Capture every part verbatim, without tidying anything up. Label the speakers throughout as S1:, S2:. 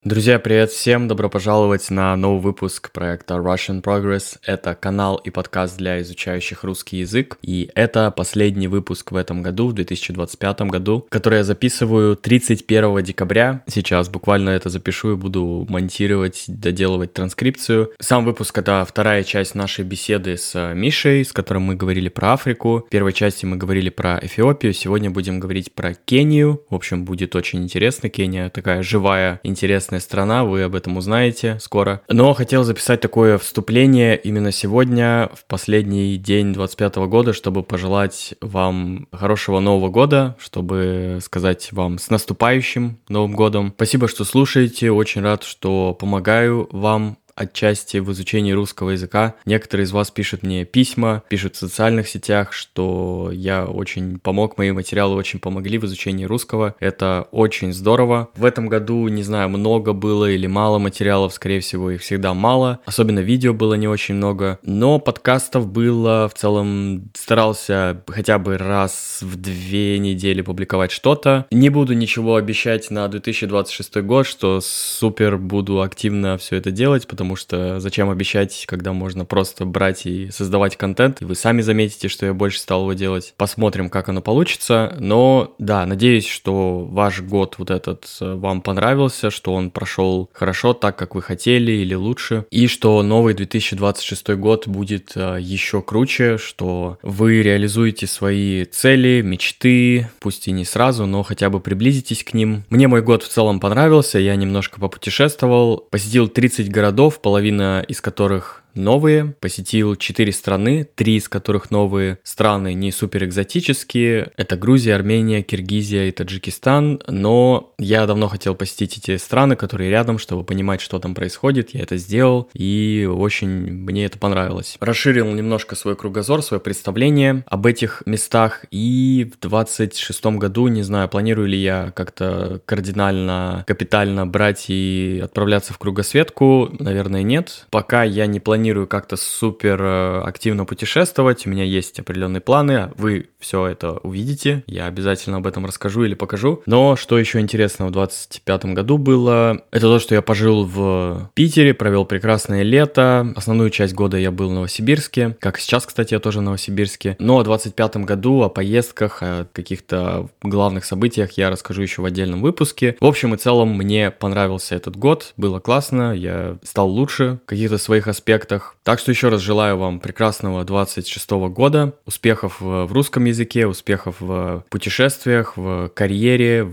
S1: Друзья, привет всем! Добро пожаловать на новый выпуск проекта Russian Progress. Это канал и подкаст для изучающих русский язык. И это последний выпуск в этом году, в две тысячи двадцать пятом году, который я записываю тридцать первого декабря. Сейчас буквально это запишу и буду монтировать, доделывать транскрипцию. Сам выпуск — это вторая часть нашей беседы с Мишей, с которым мы говорили про Африку. В первой части мы говорили про Эфиопию, сегодня будем говорить про Кению. В общем, будет очень интересно. Кения такая живая, интересная страна, вы об этом узнаете скоро. Но хотел записать такое вступление именно сегодня, в последний день двадцать пятого года, чтобы пожелать вам хорошего Нового года, чтобы сказать вам с наступающим Новым годом. Спасибо, что слушаете, очень рад, что помогаю вам отчасти в изучении русского языка. Некоторые из вас пишут мне письма, пишут в социальных сетях, что я очень помог, мои материалы очень помогли в изучении русского. Это очень здорово. В этом году, не знаю, много было или мало материалов, скорее всего, их всегда мало. Особенно видео было не очень много. Но подкастов было в целом, старался хотя бы раз в две недели публиковать что-то. Не буду ничего обещать на две тысячи двадцать шестой год, что супер буду активно все это делать, потому Потому что зачем обещать, когда можно просто брать и создавать контент, и вы сами заметите, что я больше стал его делать. Посмотрим, как оно получится. Но да, надеюсь, что ваш год вот этот вам понравился, что он прошел хорошо, так, как вы хотели или лучше. И что новый две тысячи двадцать шестой год будет еще круче, что вы реализуете свои цели, мечты, пусть и не сразу, но хотя бы приблизитесь к ним. Мне мой год в целом понравился, я немножко попутешествовал, посетил тридцать городов, половина из которых новые, посетил четыре страны, три из которых новые страны не супер экзотические. Это Грузия, Армения, Киргизия и Таджикистан, но я давно хотел посетить эти страны, которые рядом, чтобы понимать, что там происходит. Я это сделал, и очень мне это понравилось. Расширил немножко свой кругозор, свое представление об этих местах, и в двадцать шестом году, не знаю, планирую ли я как-то кардинально, капитально брать и отправляться в кругосветку, наверное, нет. Пока я не планирую Планирую как-то супер активно путешествовать, у меня есть определенные планы, вы все это увидите, я обязательно об этом расскажу или покажу. Но что еще интересного в двадцать пятом году было, это то, что я пожил в Питере, провел прекрасное лето, основную часть года я был в Новосибирске, как сейчас, кстати, я тоже в Новосибирске. Но в двадцать пятом году о поездках, о каких-то главных событиях я расскажу еще в отдельном выпуске. В общем и целом, мне понравился этот год, было классно, я стал лучше в каких-то своих аспектах. Так что еще раз желаю вам прекрасного двадцать шестого года, успехов в русском языке, успехов в путешествиях, в карьере,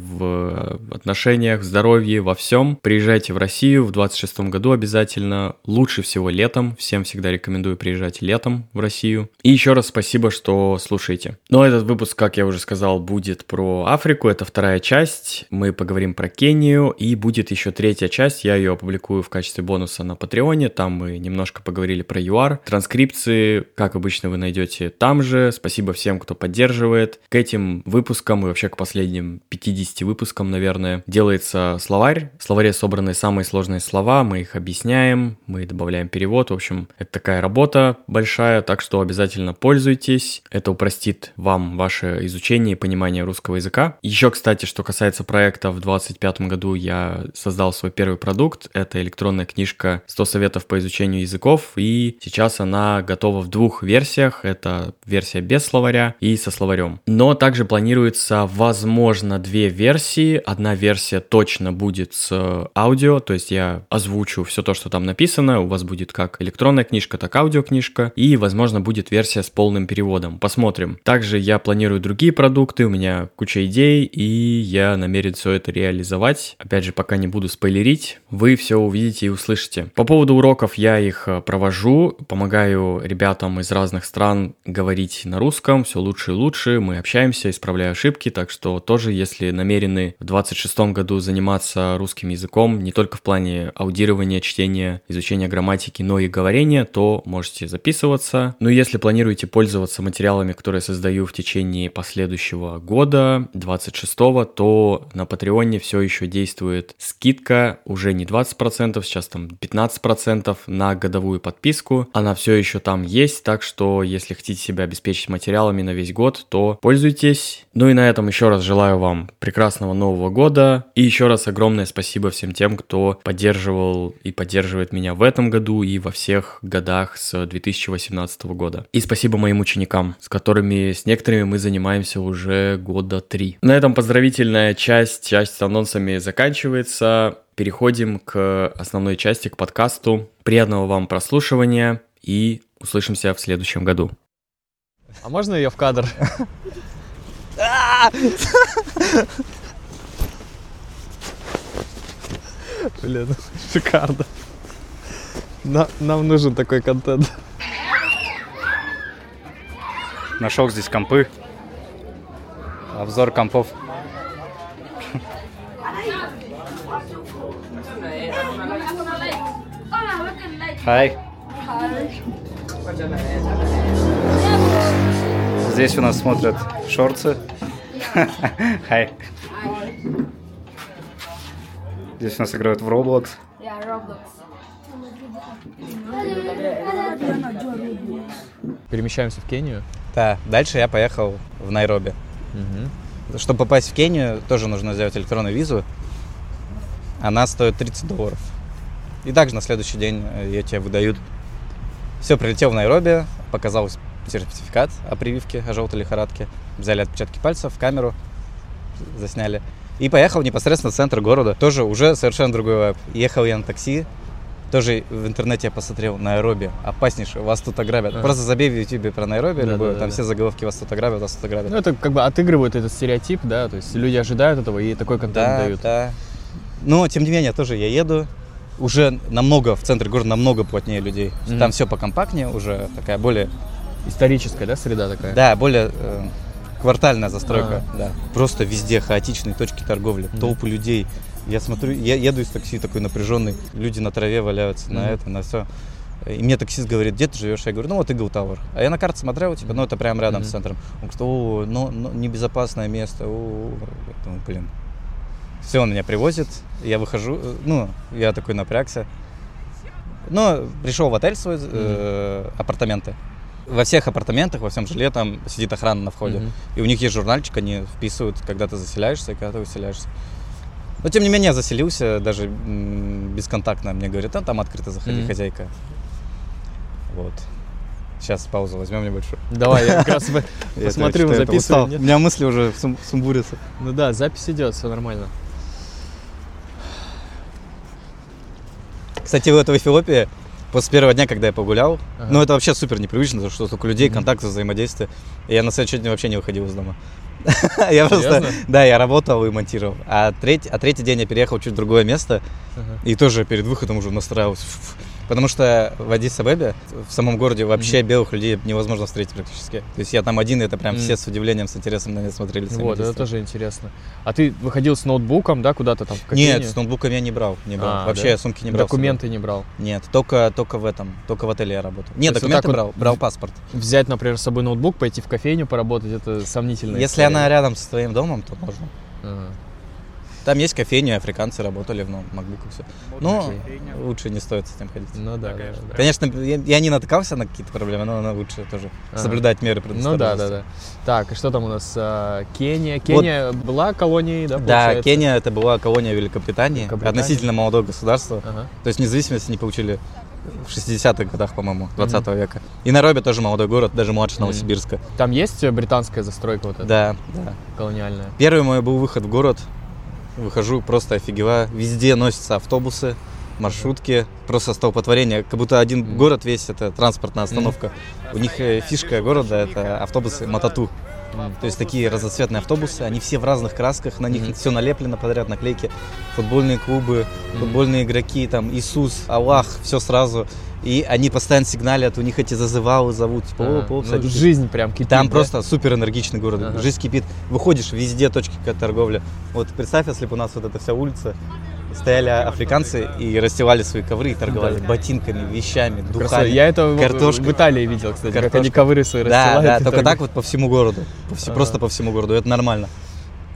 S1: в отношениях, в здоровье, во всем. Приезжайте в Россию в двадцать шестом году обязательно, лучше всего летом, всем всегда рекомендую приезжать летом в Россию. И еще раз спасибо, что слушаете. Но этот выпуск, как я уже сказал, будет про Африку, это вторая часть, мы поговорим про Кению, и будет еще третья часть, я ее опубликую в качестве бонуса на Патреоне, там мы немножко поговорили про ЮАР. Транскрипции, как обычно, вы найдете там же. Спасибо всем, кто поддерживает. К этим выпускам и вообще к последним пятидесяти выпускам, наверное, делается словарь. В словаре собраны самые сложные слова, мы их объясняем, мы добавляем перевод. В общем, это такая работа большая, так что обязательно пользуйтесь. Это упростит вам ваше изучение и понимание русского языка. Еще, кстати, что касается проекта, в двадцать пятом году я создал свой первый продукт. Это электронная книжка сто советов по изучению языков, и сейчас она готова в двух версиях. Это версия без словаря и со словарем. Но также планируется, возможно, две версии. Одна версия точно будет с аудио, то есть я озвучу все то, что там написано. У вас будет как электронная книжка, так и аудиокнижка. И, возможно, будет версия с полным переводом. Посмотрим. Также я планирую другие продукты, у меня куча идей, и я намерен все это реализовать. Опять же, пока не буду спойлерить, вы все увидите и услышите. По поводу уроков я их провожу, помогаю ребятам из разных стран говорить на русском, все лучше и лучше, мы общаемся, исправляю ошибки, так что тоже, если намерены в двадцать шестом году заниматься русским языком, не только в плане аудирования, чтения, изучения грамматики, но и говорения, то можете записываться. Ну, если планируете пользоваться материалами, которые я создаю в течение последующего года, двадцать шестого, то на Патреоне все еще действует скидка, уже не двадцать процентов, сейчас там пятнадцать процентов на годовую годовую подписку. Она все еще там есть, так что если хотите себя обеспечить материалами на весь год, то пользуйтесь. Ну и на этом еще раз желаю вам прекрасного Нового года. И еще раз огромное спасибо всем тем, кто поддерживал и поддерживает меня в этом году и во всех годах с две тысячи восемнадцатого года. И спасибо моим ученикам, с которыми, с некоторыми мы занимаемся уже года три. На этом поздравительная часть, часть с анонсами заканчивается. Переходим к основной части, к подкасту. Приятного вам прослушивания и услышимся в следующем году.
S2: А можно ее в кадр? Блин, шикарно. Нам нужен такой контент.
S3: Нашел здесь компы. Обзор компов. Хай. Здесь у нас смотрят шорцы. Хай. Здесь у нас играют в Roblox.
S2: Перемещаемся в Кению.
S4: Да, дальше я поехал в Найроби. Угу. Чтобы попасть в Кению, тоже нужно сделать электронную визу. Она стоит тридцать долларов. И также на следующий день ее тебе выдают. Все, прилетел в Найроби, показал сертификат о прививке, о желтой лихорадке. Взяли отпечатки пальцев, камеру засняли. И поехал непосредственно в центр города. Тоже уже совершенно другой вайб. Ехал я на такси. Тоже в интернете я посмотрел Найроби. Опаснейшее, вас тут ограбят. А. Просто забей в ютубе про Найроби, да, любую, да, там да, все заголовки вас тут ограбят, вас тут ограбят.
S2: Ну это как бы отыгрывают этот стереотип, да, то есть люди ожидают этого и такой контент
S4: да,
S2: дают.
S4: Да, но тем не менее тоже я еду. Уже намного, в центре города намного плотнее людей. Mm-hmm. Там все покомпактнее, уже такая более...
S2: Историческая, да, среда такая?
S4: Да, более э, квартальная застройка, а. да. Просто везде хаотичные точки торговли, mm-hmm. толпы людей. Я смотрю, я еду из такси такой напряженный, люди на траве валяются, mm-hmm. на это, на все. И мне таксист говорит, где ты живешь? Я говорю, ну вот Eagle Tower. А я на карте смотрел, типа, ну это прямо рядом mm-hmm. с центром. Он говорит, о, ну, ну небезопасное место, о, думаю, блин. Все, он меня привозит, я выхожу, ну, я такой напрягся. Ну, пришел в отель свой, э, mm-hmm. апартаменты. Во всех апартаментах, во всем жилье там сидит охрана на входе. Mm-hmm. И у них есть журнальчик, они вписывают, когда ты заселяешься и когда ты выселяешься. Но тем не менее я заселился, даже м- бесконтактно. Мне говорят, а там открыто заходи, mm-hmm. хозяйка. Вот. Сейчас паузу возьмем небольшую.
S2: Давай, я как раз посмотрю, записываю.
S4: У меня мысли уже сумбурятся.
S2: Ну да, запись идет, все нормально.
S4: Кстати, вот в Эфиопии, после первого дня, когда я погулял, ага. ну это вообще супер непривычно, потому что столько людей, контакты, взаимодействие. И я на следующий день вообще не выходил из дома. Я просто, да, я работал и монтировал. А третий, а третий день я переехал чуть в другое место, ага. и тоже перед выходом уже настраивался. Потому что в Аддис-Абебе, в самом городе, вообще mm-hmm. белых людей невозможно встретить практически. То есть я там один, и это прям mm-hmm. все с удивлением, с интересом на меня смотрели.
S2: Вот, это тоже интересно. А ты выходил с ноутбуком, да, куда-то там в кофейню?
S4: Нет, с ноутбуком я не брал. Не брал.
S2: А,
S4: вообще
S2: да?
S4: я сумки не брал.
S2: Документы не брал?
S4: Нет, только, только в этом, только в отеле я работал. Нет, документы вот брал, вот брал паспорт.
S2: Взять, например, с собой ноутбук, пойти в кофейню поработать, это сомнительно.
S4: Если история. Она рядом со твоим домом, то можно.
S2: Ага.
S4: Там есть кофейня, африканцы работали в MacBook и все. Но лучше не стоит с этим ходить.
S2: Ну да, да, да.
S4: Конечно, я, я не натыкался на какие-то проблемы, но лучше тоже ага. соблюдать меры предосторожности.
S2: Ну да, да, да. Так, и что там у нас? Кения. Кения вот. Была колонией, да, получается?
S4: Да, Кения это была колония Великобритании, Великобритания. Относительно молодое государство. Ага. То есть независимость они получили в шестидесятых годах, по-моему, двадцатого mm-hmm. века. И Найроби тоже молодой город, даже младше mm-hmm. Новосибирска.
S2: Там есть британская застройка вот эта?
S4: Да, да.
S2: Колониальная.
S4: Первый мой был выход в город. Выхожу, просто офигеваю. Везде носятся автобусы, маршрутки. Просто столпотворение. Как будто один mm. город весь, это транспортная остановка. Mm. У них фишка города — это автобусы Матату. Mm. То есть такие разноцветные автобусы. Они все в разных красках. На них mm. все налеплено подряд, наклейки. Футбольные клубы, mm. футбольные игроки, там Иисус, Аллах, все сразу. И они постоянно сигналят, у них эти зазывалы зовут, типа,
S2: а,
S4: оп, оп,
S2: ну, жизнь прям кипит.
S4: Там
S2: да?
S4: просто супер энергичный город, ага. жизнь кипит. Выходишь, везде точки торговли. Вот представь, если бы у нас вот эта вся улица, стояли африканцы и расстилали свои ковры и торговали да. ботинками, вещами, духами,
S2: Красота. Я это
S4: картошкой.
S2: В Италии видел, кстати,
S4: картошка.
S2: Как они ковры свои расстилают.
S4: Да, да, только так вот по всему городу, по вс- ага. просто по всему городу, это нормально.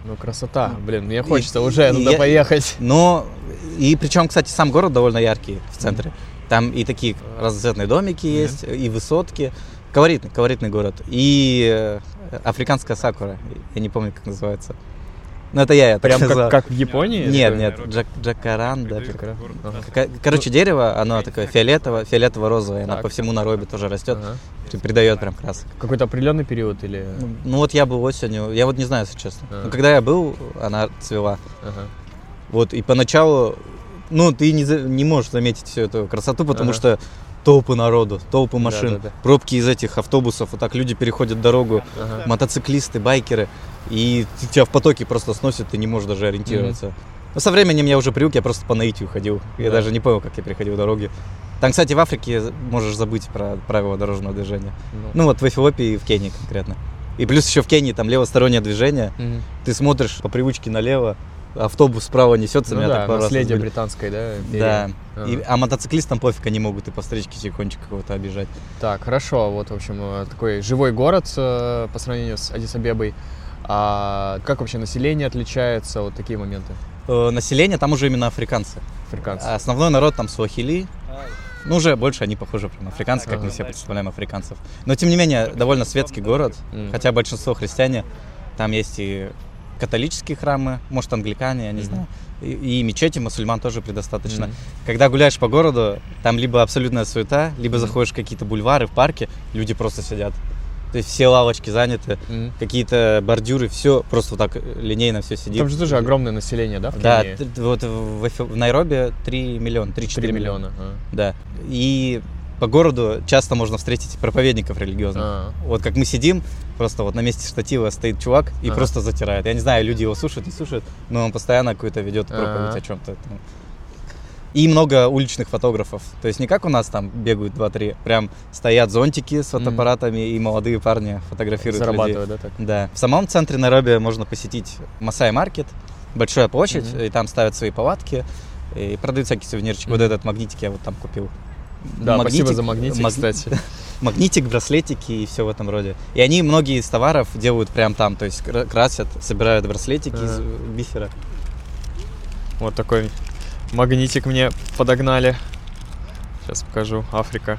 S2: Ну, красота. Блин, мне хочется и, уже и туда
S4: я,
S2: поехать.
S4: Но, и причем, кстати, сам город довольно яркий в центре. Mm-hmm. Там и такие разноцветные домики mm-hmm. есть, и высотки. Колоритный, колоритный город. И африканская сакура. Я не помню, как называется. Ну, это я, я
S2: Прям
S4: так
S2: как, как в Японии?
S4: Нет, нет, джак, джакаранда. Ага. Короче, дерево, оно такое фиолетово, фиолетово-розовое, оно по всему Найроби тоже растет, ага. придает прям красок.
S2: Какой-то определенный период или?
S4: Ну, ну вот я был осенью, я вот не знаю, если честно. Ага. Но когда я был, она цвела. Ага. Вот, и поначалу, ну, ты не, не можешь заметить всю эту красоту, потому ага. что толпы народу, толпы машин, да, да, да. пробки из этих автобусов, вот так люди переходят дорогу, ага. мотоциклисты, байкеры, и тебя в потоке просто сносят, ты не можешь даже ориентироваться. Mm-hmm. Но со временем я уже привык, я просто по наитию ходил, я да. даже не понял, как я переходил дороги. Там, кстати, в Африке можешь забыть про правила дорожного движения. Mm-hmm. Ну вот в Эфиопии и в Кении конкретно. И плюс еще в Кении там левостороннее движение, mm-hmm. ты смотришь по привычке налево, автобус справа несется,
S2: ну
S4: меня
S2: да,
S4: так пару раз
S2: наследие
S4: разбили.
S2: британской, да? Империи.
S4: Да.
S2: А.
S4: И, а мотоциклистам пофиг, они могут и по встречке тихонечко кого-то обижать.
S2: Так, хорошо. Вот, в общем, такой живой город э, по сравнению с Аддис-Абебой. А как вообще население отличается? Вот такие моменты.
S4: Э, население там уже именно африканцы.
S2: Африканцы.
S4: А основной народ там суахили. Ну, уже больше они похожи на африканцы, как ага. мы себе представляем африканцев. Но, тем не менее, довольно светский город. Mm. Хотя большинство христиане. Там есть и католические храмы, может, англикане, я не mm-hmm. знаю. И, и мечети мусульман тоже предостаточно. Mm-hmm. Когда гуляешь по городу, там либо абсолютная суета, либо mm-hmm. заходишь в какие-то бульвары, в парке, люди просто сидят. То есть все лавочки заняты, mm-hmm. какие-то бордюры, все просто вот так линейно все сидит.
S2: Там же тоже огромное население, да, в
S4: Да,
S2: Кении?
S4: т- вот в, в Найроби три миллиона, три-четыре миллиона.
S2: А.
S4: Да. И по городу часто можно встретить проповедников религиозных. А. Вот как мы сидим, просто вот на месте штатива стоит чувак и а. просто затирает. Я не знаю, люди его слушают, не слушают, но он постоянно какую-то ведет проповедь а. о чем-то. И много уличных фотографов. То есть не как у нас там бегают два-три, прям стоят зонтики с фотоаппаратами, mm. и молодые парни фотографируют
S2: зарабатывают,
S4: людей.
S2: да, так?
S4: Да. В самом центре Найроби можно посетить Масай-маркет, большая площадь, mm-hmm. и там ставят свои палатки, и продают всякие сувенирчики. Mm-hmm. Вот этот магнитик я вот там купил.
S2: Да, магнитик, спасибо за магнитик, маг... кстати.
S4: Магнитик, браслетики и все в этом роде. И они многие из товаров делают прям там, то есть красят, собирают браслетики а. из бифера.
S2: Вот такой магнитик мне подогнали. Сейчас покажу. Африка.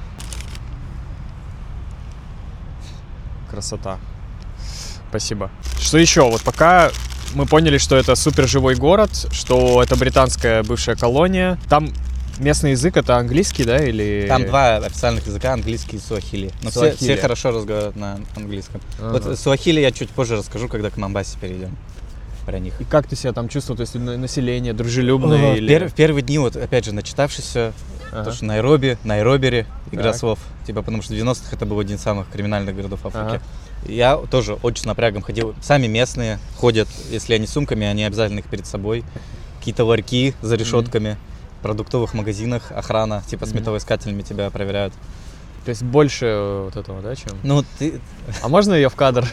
S2: Красота. Спасибо. Что еще? Вот пока мы поняли, что это супер живой город, что это британская бывшая колония. Там местный язык это английский, да, или...
S4: Там два официальных языка, английский и суахили. Но суахили. Все, все хорошо разговаривают на английском. Ага. Вот суахили я чуть позже расскажу, когда к Момбасе перейдем. Про них.
S2: И как ты себя там чувствовал? То есть население дружелюбное?
S4: О,
S2: или...
S4: пер, в первые дни, вот опять же, начитавшись все, ага. потому что Найроби, Найробери, игра так. слов. Типа, потому что в девяностых это был один из самых криминальных городов Африки. Ага. Я тоже очень с напрягом ходил. Сами местные ходят, если они сумками, они обязательно их перед собой. Какие-то ларьки за решетками, mm-hmm. в продуктовых магазинах охрана, типа с металлоискателями тебя проверяют.
S2: То есть больше вот этого, да, чем?
S4: Ну, ты...
S2: А можно ее в кадр?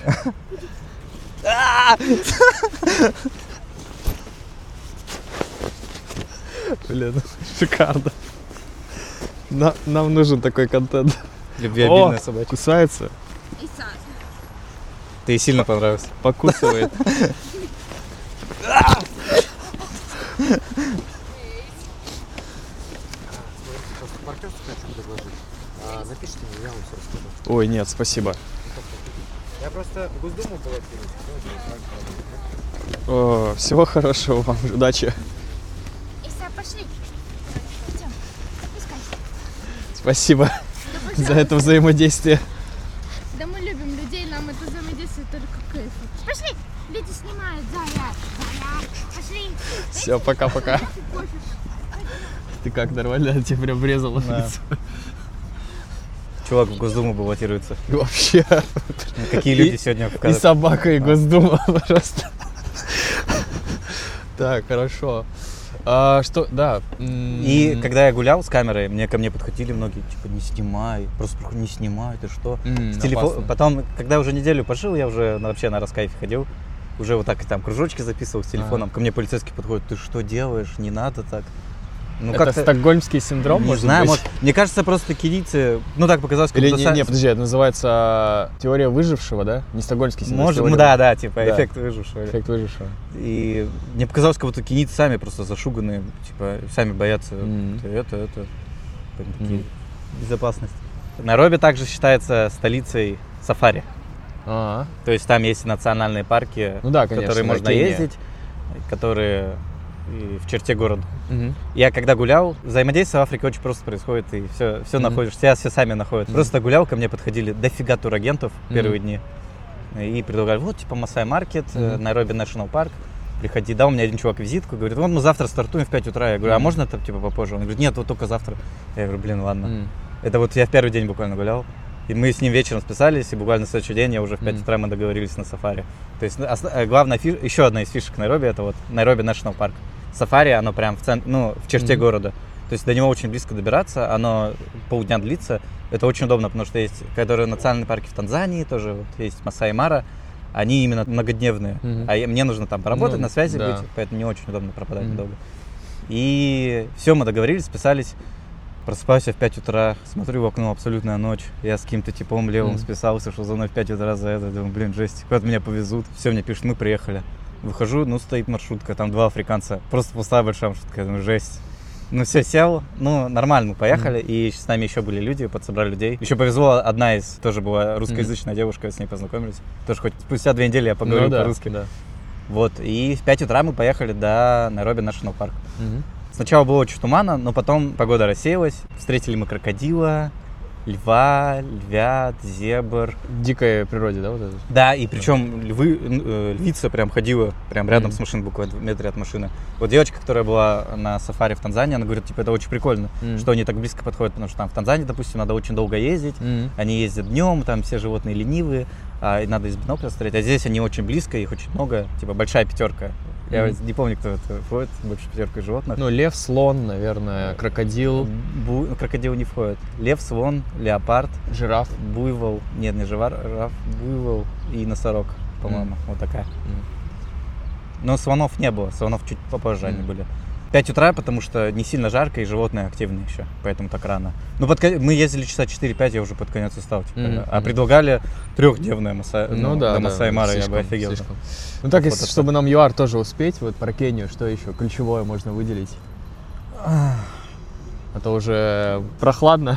S2: Блин, шикарно. На, нам нужен такой контент.
S4: Любвеобильная собачка.
S2: Кусается.
S4: Ты ей сильно понравился.
S2: Покусывает.
S5: Напишите мне, я вам все расскажу.
S2: Ой, нет, спасибо.
S5: Я просто в Госдуму баллотируюсь.
S2: О, всего хорошего вам, удачи.
S6: Иса, пошли. Пойдем. Искать.
S2: Спасибо
S6: да,
S2: за это взаимодействие.
S6: Да мы любим людей, нам это взаимодействие только кайф. Пошли, люди снимают, Зая. Зая, пошли.
S2: Все, пока-пока. Ты как, нормально? Тебе прям врезало
S4: да. лицо. Чувак в Госдуму баллотируется.
S2: Вообще.
S4: Какие люди сегодня в
S2: И собака, и Госдума, пожалуйста. Так, хорошо. А, что, да.
S4: И когда я гулял с камерой, мне ко мне подходили многие, типа, не снимай, просто не снимай, ты что?
S2: Mm,
S4: с телефон... Потом, когда уже неделю пожил, я уже вообще на раскайфе ходил, уже вот так и там кружочки записывал с телефоном. А. Ко мне полицейский подходит, ты что делаешь, не надо так. Ну,
S2: это
S4: как-то...
S2: стокгольмский синдром,
S4: Не
S2: может
S4: знаю,
S2: быть?
S4: может, мне кажется, просто кенийцы, ну так показалось, как
S2: Или
S4: будто
S2: не,
S4: са-
S2: не, подожди, это называется теория выжившего, да? Не стокгольмский синдром.
S4: Может,
S2: теория-
S4: ну да, да, типа
S2: Да.
S4: эффект выжившего.
S2: Эффект выжившего.
S4: И мне показалось, как будто кенийцы сами просто зашуганные, типа, сами боятся
S2: Мгм.
S4: это, это, поэтому такие
S2: Мгм.
S4: безопасность. Найроби также считается столицей сафари.
S2: А,
S4: То есть там есть национальные парки,
S2: Ну да,
S4: в
S2: конечно,
S4: которые
S2: да,
S4: можно
S2: Кения.
S4: ездить, которые и в черте города.
S2: мгм.
S4: Я когда гулял, взаимодействие в Африке очень просто происходит, и все, все
S2: Мгм.
S4: находишь, все, все сами находят.
S2: Мгм.
S4: Просто гулял, ко мне подходили дофига турагентов в первые
S2: Мгм.
S4: дни и предлагали, вот, типа, Масай Маркет, э,
S2: Мгм.
S4: Найроби National Парк, приходи. Дал мне один чувак визитку, говорит, вот мы завтра стартуем в пять утра. Я говорю, а
S2: Мгм.
S4: можно там, типа, попозже? Он говорит, нет, вот только завтра. Я говорю, блин, ладно.
S2: М.
S4: Это вот я в первый день буквально гулял. И мы с ним вечером списались, и буквально на следующий день я уже в пять
S2: Мгм.
S4: утра мы договорились на сафари. То есть ос- э, главная фиш... еще одна из фишек Найроби, это вот Найроби National Парк. Сафари, оно прям в, цен... ну, в черте
S2: Мгм.
S4: города. То есть до него очень близко добираться, оно полдня длится. Это очень удобно, потому что есть, которые национальные парки в Танзании, тоже вот есть Масаи Мара, они именно многодневные.
S2: Мгм.
S4: А я- мне нужно там поработать,
S2: Ну,
S4: на связи
S2: да.
S4: быть, поэтому не очень удобно пропадать
S2: Мгм.
S4: долго. И все, мы договорились, списались. Просыпаюсь я в пять утра, смотрю в окно, абсолютная ночь. Я с каким-то типом левым
S2: Мгм.
S4: списался, что за мной в пять утра за это. Думаю, блин, жесть, куда меня повезут. Все, мне пишут, мы приехали. Выхожу, ну, стоит маршрутка, там два африканца. Просто пустая большая маршрутка. Я думаю, жесть. Ну, все, сел. Ну, нормально, мы поехали. И с нами еще были люди, подсобрали людей. Еще повезло, одна из, тоже была русскоязычная девушка, с ней познакомились. Тоже хоть спустя две недели я поговорил
S2: Ну да,
S4: по-русски.
S2: да.
S4: Вот, и в пять утра мы поехали до Найроби National Парк.
S2: Мгм.
S4: Сначала было очень туманно, но потом погода рассеялась. Встретили мы крокодила, льва, львят, зебр.
S2: В дикой природе, да, вот это?
S4: Да, и причем львы, э, львица прям ходила прям рядом
S2: Мгм.
S4: с машиной, буквально в метре от машины. Вот девочка, которая была на сафари в Танзании, она говорит, типа, это очень прикольно,
S2: Мгм.
S4: что они так близко подходят, потому что там в Танзании, допустим, надо очень долго ездить.
S2: Мгм.
S4: Они ездят днем, там все животные ленивые, а, и надо из бинокля смотреть. А здесь они очень близко, их очень много, типа большая пятерка. Я
S2: Мгм.
S4: не помню, кто это входит, большая пятерка животных.
S2: Ну, лев, слон, наверное, крокодил,
S4: Бу- ну, крокодил не входит. Лев, слон, леопард,
S2: жираф.
S4: буйвол, нет, не жираф, буйвол и носорог, по-моему, вот такая. Но слонов не было, слонов чуть попозже они
S2: Мгм.
S4: были. пять утра, потому что не сильно жарко и животные активные еще, поэтому так рано. Ну, под кон- мы ездили часа четыре-пять, я уже под конец устал. Типа,
S2: Мгм,
S4: а
S2: мгм.
S4: предлагали трехдневное Маса...
S2: Ну, да,
S4: до
S2: да,
S4: Масаи Мара, я бы
S2: слишком,
S4: офигел.
S2: слишком. Ну так, если,
S4: Вот это.
S2: чтобы нам ЮАР тоже успеть, вот про Кению, что еще ключевое можно выделить? А то уже прохладно.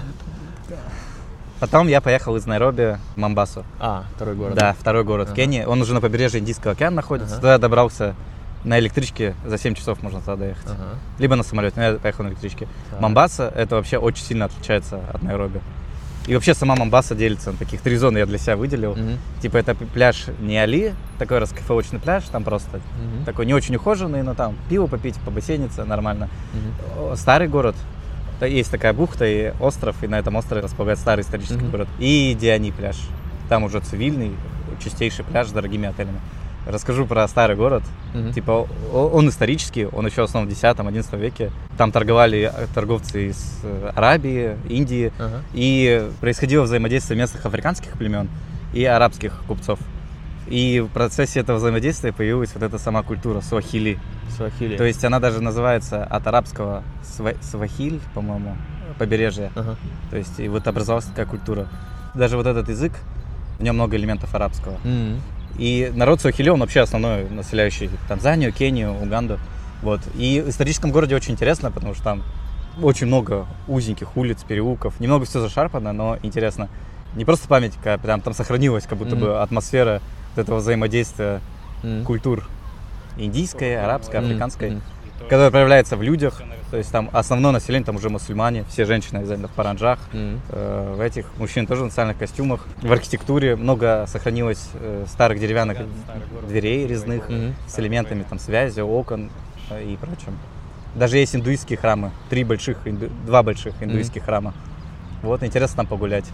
S4: Потом я поехал из Найроби в Момбасу.
S2: А, второй город.
S4: Да, второй город
S2: Ага.
S4: в Кении. Он уже на побережье Индийского океана находится.
S2: Ага.
S4: Туда я добрался на электричке, за семь часов можно туда доехать.
S2: Ага.
S4: Либо на самолете, но я поехал на электричке.
S2: Так.
S4: Момбаса, это вообще очень сильно отличается от Найроби. И вообще сама Момбаса делится на таких три зоны, я для себя выделил.
S2: Мгм.
S4: Типа это пляж Ниали, такой раскафеочный пляж, там просто
S2: Мгм.
S4: такой не очень ухоженный, но там пиво попить, побасейниться нормально.
S2: Мгм.
S4: О, Старый город, да, есть такая бухта и остров, и на этом острове располагается старый исторический
S2: Мгм.
S4: город. И Диани пляж, там уже цивильный, чистейший пляж с дорогими отелями. Расскажу про старый город.
S2: Мгм.
S4: Типа о- он исторический, он еще основан в десятом-одиннадцатом веке. Там торговали э, торговцы из э, Арабии, Индии.
S2: Ага.
S4: И происходило взаимодействие местных африканских племен и арабских купцов. И в процессе этого взаимодействия появилась вот эта сама культура суахили.
S2: Суахили.
S4: То есть она даже называется от арабского сва- свахиль, по-моему, побережье.
S2: Ага.
S4: То есть и вот образовалась такая культура. Даже вот этот язык, в нем много элементов арабского.
S2: Мгм.
S4: И народ суахили, он вообще основной, населяющий Танзанию, Кению, Уганду. Вот. И в историческом городе очень интересно, потому что там очень много узеньких улиц, переулков. Немного все зашарпано, но интересно. Не просто памятника, а прям там сохранилась как будто бы
S2: Мгм.
S4: атмосфера вот этого взаимодействия
S2: Мгм.
S4: культур. Индийской, арабской,
S2: Мгм.
S4: африканской.
S2: Мгм.
S4: Которая проявляется в людях. То есть там основное население, там уже мусульмане, все женщины обязательно в паранджах.
S2: Мгм.
S4: Э, в этих мужчин тоже в национальных костюмах. В архитектуре много сохранилось э, старых деревянных дверей резных
S2: Мгм.
S4: с элементами там связи, окон э, и прочим. Даже есть индуистские храмы, три больших, инду- два больших индуистских храма. Вот, интересно там погулять.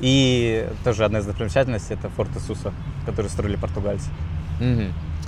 S4: И тоже одна из достопримечательностей — это форт Иисуса, который строили португальцы.
S2: Мгм.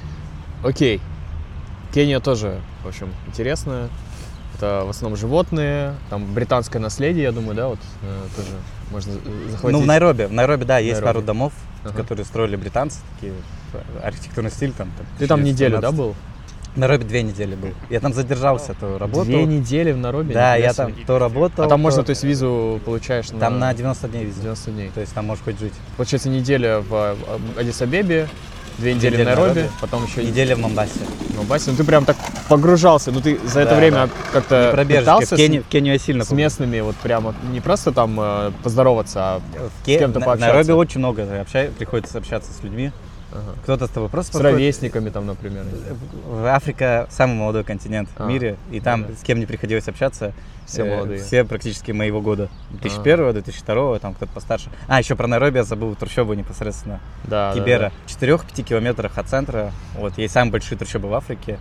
S2: Окей. Кения тоже, в общем, интересная. Это в основном животные, там британское наследие, я думаю, да, вот э, тоже можно э, захватить.
S4: Ну, в Найроби, в Найроби, да, есть
S2: Найроби.
S4: пару домов,
S2: Ага.
S4: которые строили британцы, такие, э, архитектурный стиль там.
S2: Ты там неделю, да,
S4: семнадцать.
S2: был?
S4: В Найроби две недели был. Я там задержался, то работал.
S2: Две недели в Найроби?
S4: Да,
S2: Нифига
S4: я
S2: себе.
S4: там то работал.
S2: А там можно,
S4: то
S2: то есть визу получаешь на...
S4: Там на девяносто дней виза.
S2: девяносто дней.
S4: То есть там можешь хоть жить.
S2: Получается, неделя в Аддис-Абебе, две недели в
S4: Неделя в
S2: Найроби,
S4: Найроби,
S2: потом еще
S4: Неделя в Момбасе.
S2: в Момбасе. Ну ты прям так погружался, ну ты за это
S4: Да,
S2: время
S4: да.
S2: как-то
S4: Не пробежишь.
S2: пытался
S4: В Кению, в Кению я сильно
S2: с, с местными вот прямо не просто там э, поздороваться, а
S4: В Ке-
S2: с кем-то
S4: на-
S2: пообщаться.
S4: В Найроби очень много общаюсь, приходится общаться с людьми.
S2: Ага.
S4: Кто-то с тобой просто
S2: С
S4: подходит.
S2: ровесниками там, например.
S4: В Африка самый молодой континент
S2: А,
S4: в мире, и там
S2: да.
S4: с кем не приходилось общаться,
S2: Все
S4: э,
S2: молодые.
S4: все практически моего года. две тысячи первого, две тысячи второго, там кто-то постарше. А, еще про Найроби я забыл, трущобы непосредственно.
S2: Да, да,
S4: Кибера.
S2: да.
S4: В четырёх-пяти километрах от центра, вот, есть самые большие трущобы в Африке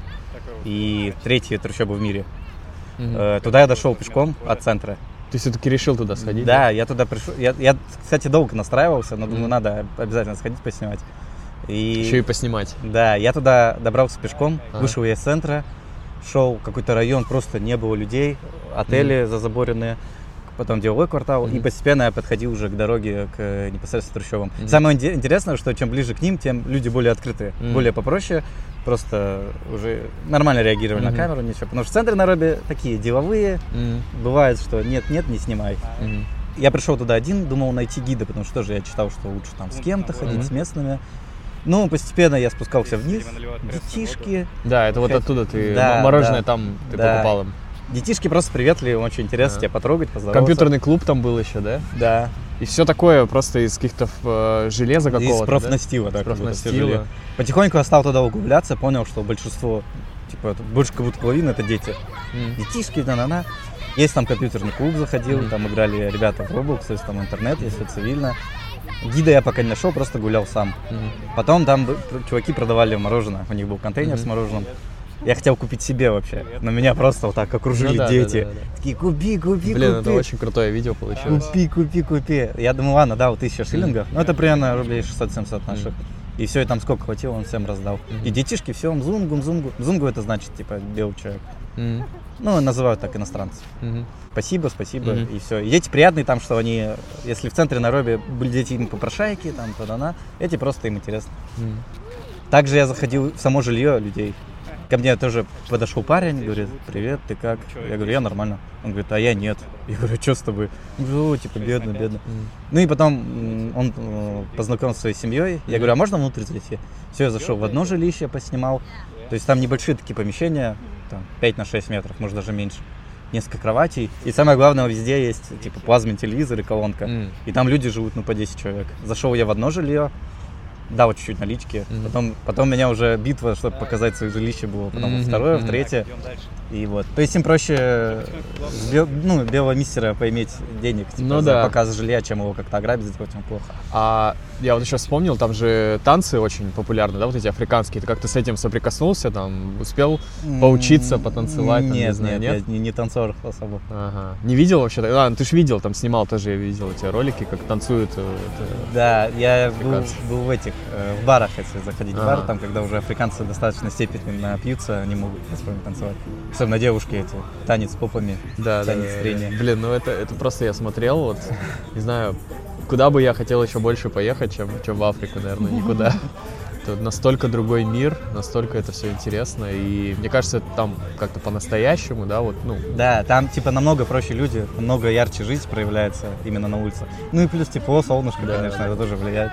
S4: и третьи трущобы в мире.
S2: Мгм.
S4: Э, Туда я дошел пешком от центра.
S2: Ты все-таки решил туда сходить?
S4: Да, я туда пришел. Я, я, кстати, долго настраивался, но думаю,
S2: Мгм.
S4: надо обязательно сходить поснимать. И...
S2: Еще и поснимать.
S4: Да, я туда добрался пешком,
S2: Ага.
S4: вышел я из центра, шел какой-то район, просто не было людей, отели зазаборенные, потом деловой квартал,
S2: Мгм.
S4: и постепенно я подходил уже к дороге, к э, непосредственно трущобам.
S2: Мгм.
S4: Самое инте- интересное, что чем ближе к ним, тем люди более открытые,
S2: Мгм.
S4: более попроще, просто уже нормально реагировали
S2: Мгм.
S4: на камеру, ничего. Потому что в центре Найроби такие деловые,
S2: Мгм.
S4: бывает, что нет-нет, не снимай.
S2: Мгм.
S4: Я пришел туда один, думал найти гида, потому что тоже я читал, что лучше там с кем-то ходить,
S2: Мгм.
S4: с местными. Ну, постепенно я спускался вниз, детишки.
S2: Да, это вот
S4: Хоть-
S2: оттуда ты
S4: Да,
S2: м- мороженое
S4: да.
S2: там ты
S4: Да.
S2: покупал им.
S4: Детишки просто приветливые, очень интересно
S2: Ага.
S4: тебя потрогать, поздороваться.
S2: Компьютерный клуб там был еще, да?
S4: Да.
S2: И все такое просто из каких-то э, железа какого-то,
S4: Из
S2: да?
S4: профнастила, да,
S2: Из
S4: как будто все
S2: профнастила.
S4: жили. Потихоньку я стал туда углубляться, понял, что большинство, типа, это больше как будто половина это дети.
S2: М.
S4: Детишки, да-на-на. Есть там компьютерный клуб, заходил,
S2: Мгм.
S4: там играли ребята в Roblox, то есть там интернет, если цивильно. Гида я пока не нашел, просто гулял сам.
S2: Мгм.
S4: Потом там б- чуваки продавали мороженое, у них был контейнер
S2: Мгм.
S4: с мороженым. Я хотел купить себе вообще, но меня просто вот так окружили
S2: Ну да, да,
S4: дети.
S2: да, да, да.
S4: Такие, купи, купи,
S2: Блин,
S4: купи.
S2: это очень крутое видео получилось.
S4: Купи, купи, купи. Я думаю, ладно, дал тысячу шиллингов. Ну, это примерно рублей шестьсот-семьсот наших. И все, и там сколько хватило, он всем раздал.
S2: Мгм.
S4: И детишки, все, мзунгу, мзунгу. Мзунгу это значит, типа, белый человек.
S2: Мгм.
S4: Ну, называют так иностранцы.
S2: Мгм.
S4: Спасибо, спасибо,
S2: Мгм.
S4: и все. И дети приятные там, что они, если в центре Найроби были дети им попрошайки, там, то-да-на, эти просто им интересно.
S2: Мгм.
S4: Также я заходил в само жилье людей. Ко мне тоже подошел парень, говорит, привет, ты как? Я говорю, я нормально. Он говорит, а я нет. Я говорю, что с тобой? Он говорит, о, типа, бедно, бедно.
S2: Мгм.
S4: Ну и потом м, он э, познакомился со своей семьей. Я говорю, а можно внутрь зайти? Все, я зашел в одно жилище, поснимал. То есть там небольшие такие помещения, там, пять на шесть метров, может даже меньше. Несколько кроватей. И самое главное, везде есть типа плазменный телевизор и колонка.
S2: М.
S4: И там люди живут, ну, по десять человек. Зашел я в одно жилье, дал чуть-чуть налички.
S2: Мгм.
S4: Потом, потом у меня уже битва, чтобы показать свое жилище было. Потом во
S2: Мгм,
S4: второе, в
S2: мгм.
S4: третье. И вот. То есть им проще с бел- ну, белого мистера поиметь денег типа,
S2: Ну
S4: за
S2: да.
S4: показ жилья, чем его как-то ограбить, сделать ему плохо.
S2: А я вот еще вспомнил, там же танцы очень популярны, да, вот эти африканские. Ты как-то с этим соприкоснулся, там, успел поучиться,
S4: М,
S2: потанцевать, там, не
S4: Нет,
S2: знаю,
S4: нет,
S2: нет?
S4: я не, не танцор особо.
S2: Ага. Не видел вообще? А, ну ты же видел, там снимал тоже, я видел эти ролики, как танцуют. э, это-
S4: Да, я был,
S2: Африканцы.
S4: был в этих, э, в барах, если заходить в
S2: Ага.
S4: бар, там, когда уже африканцы в достаточной степени напьются, они могут по-своему танцевать. Особенно девушки эти, танец с попами,
S2: Да, да,
S4: танец
S2: да,
S4: трения.
S2: да. Блин, ну это, это просто я смотрел, вот, не знаю, куда бы я хотел еще больше поехать, чем, чем в Африку, наверное, никуда. Это настолько другой мир, настолько это все интересно, и мне кажется, это там как-то по-настоящему, да, вот, ну,
S4: Да, там типа намного проще люди, намного ярче жизнь проявляется именно на улице. Ну и плюс тепло, солнышко,
S2: Да,
S4: конечно,
S2: да.
S4: это тоже влияет.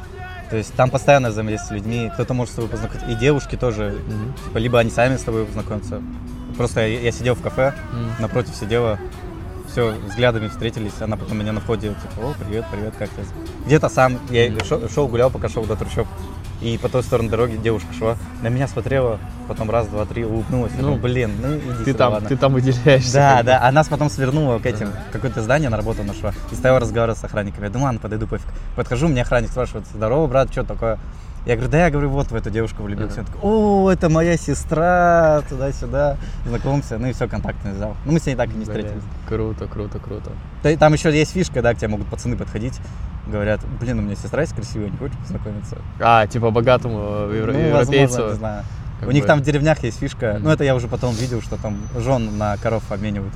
S4: То есть там постоянно взаимодействие с людьми, кто-то может с тобой познакомиться, и девушки тоже,
S2: мгм.
S4: типа, либо они сами с тобой познакомятся. Просто я, я сидел в кафе,
S2: М.
S4: напротив сидела, все, взглядами встретились, она потом меня на входе, типа, о, привет, привет, как ты? Где-то сам, я шел, шел, гулял, пока шел до трущоб, и по той стороне дороги девушка шла, на меня смотрела, потом раз, два, три, улыбнулась, я
S2: Ну,
S4: думаю, блин, ну иди
S2: ты
S4: сюда,
S2: там,
S4: ладно.
S2: ты там выделяешься.
S4: Да,
S2: как бы.
S4: да, а нас потом свернуло к этим, какое-то здание на работу нашла, и стояла разговаривать с охранниками. Я думаю, ладно, подойду, пофиг. Подхожу, мне охранник спрашивает, здорово, брат, что такое? Я говорю, да, я говорю, вот в эту девушку влюбился. Он такой, о, это моя сестра, туда-сюда, знакомься, ну и все, контакт не взял. Ну мы с ней так и не
S2: Блин,
S4: встретились.
S2: Круто, круто, круто.
S4: Та- Там еще есть фишка, да, к тебе могут пацаны подходить, говорят, блин, у меня сестра есть красивая, не хочешь познакомиться?
S2: А, типа богатому евро-
S4: Ну,
S2: европейцу.
S4: возможно, не знаю.
S2: как
S4: У них
S2: бы-
S4: там в деревнях есть фишка,
S2: Мгм.
S4: ну это я уже потом видел, что там жен на коров обменивают.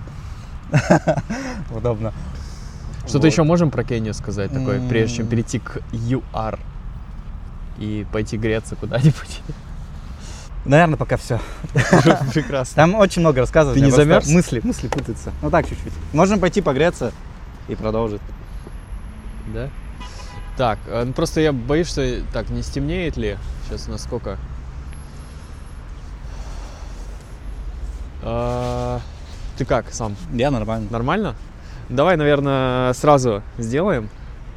S4: Удобно.
S2: Что-то
S4: Вот.
S2: еще можем про Кению сказать такое,
S4: М.
S2: прежде чем перейти к ЮАР и пойти греться куда-нибудь?
S4: Наверное, пока все.
S2: Прекрасно.
S4: Там очень много рассказывать.
S2: Ты не замерз?
S4: Мысли, мысли путаются. Ну так, чуть-чуть. Можем пойти погреться и продолжить.
S2: Да? Так, э, ну просто я боюсь, что так не стемнеет ли? Сейчас насколько? А, ты как сам?
S4: Я нормально.
S2: Нормально? Давай, наверное, сразу сделаем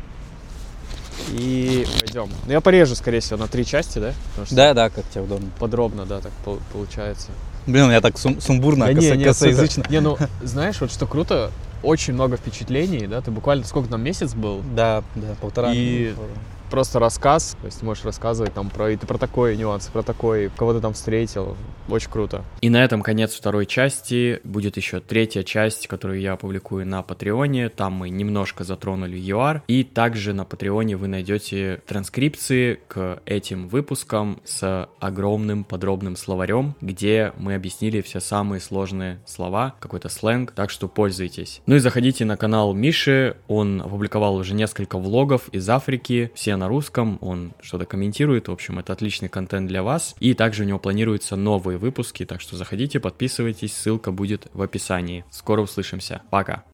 S2: и пойдем. Ну, я порежу, скорее всего, на три части, да? Потому что
S4: Да, да, как тебе удобно.
S2: подробно, да, так пол- получается.
S4: Блин, я так сум- сумбурно,
S2: Да
S4: косо-
S2: не, не,
S4: косоязычно.
S2: супер. Не, ну, знаешь, вот что круто, очень много впечатлений, да, ты буквально, сколько там, месяц был?
S4: Да, да, полтора.
S2: И просто рассказ, то есть ты можешь рассказывать там про, и ты про такой нюанс, про такой, кого ты там встретил, очень круто.
S1: И на этом конец второй части. Будет еще третья часть, которую я опубликую на Патреоне. Там мы немножко затронули ю ар. И также на Патреоне вы найдете транскрипции к этим выпускам с огромным подробным словарем, где мы объяснили все самые сложные слова, какой-то сленг, так что пользуйтесь. Ну и заходите на канал Миши, он опубликовал уже несколько влогов из Африки, все на русском, он что-то комментирует, в общем, это отличный контент для вас. И также у него планируются новые выпуски, так что заходите, подписывайтесь, ссылка будет в описании. Скоро услышимся, пока!